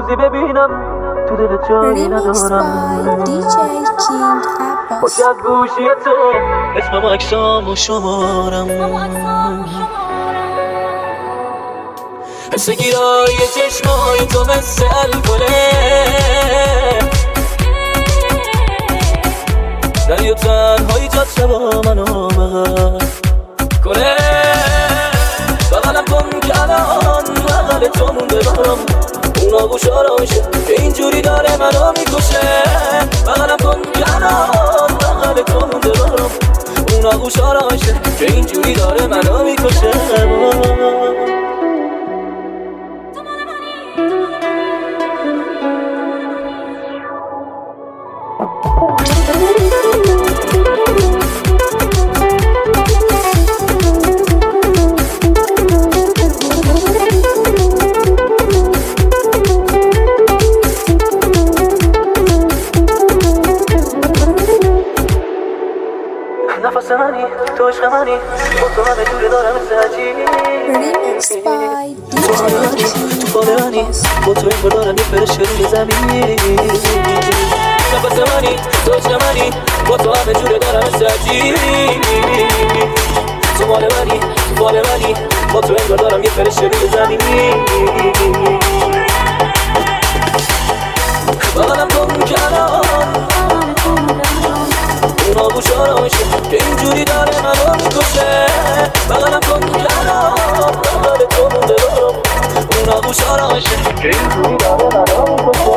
روزی ببینم تو دل جایی ندارم. خوش از گوشی تو اسمم و عکسامو شمارم. حس گیرای چشمای تو مثل الکله، دریا تنهایی جاده با منو بغل کنه. بغلم کن که الان بغل تو مونده برام، اون آغوش آرامشه که اینجوری داره منو میکشه. بغلم کن که الان بغل تو مونده برام، اون آغوش آرامشه که اینجوری داره منو میکشه. نفس منی تو عشق منی، با تو همه جوره دارم سجی. تو فال منی با تو این دارم یه فرش روی زمین. نفس منی تو عشق منی، با تو همه جوره دارم سجی. تو مال منی تو فال منی، با تو این دارم یه فرش روی زمین. بغلم کن که الان اون آغوش آرامشه که اینجوری داره منو میکشه. بغلم کن که الان بغل تو مونده برام، اون آغوش آرامشه که اینجوری داره منو میکشه.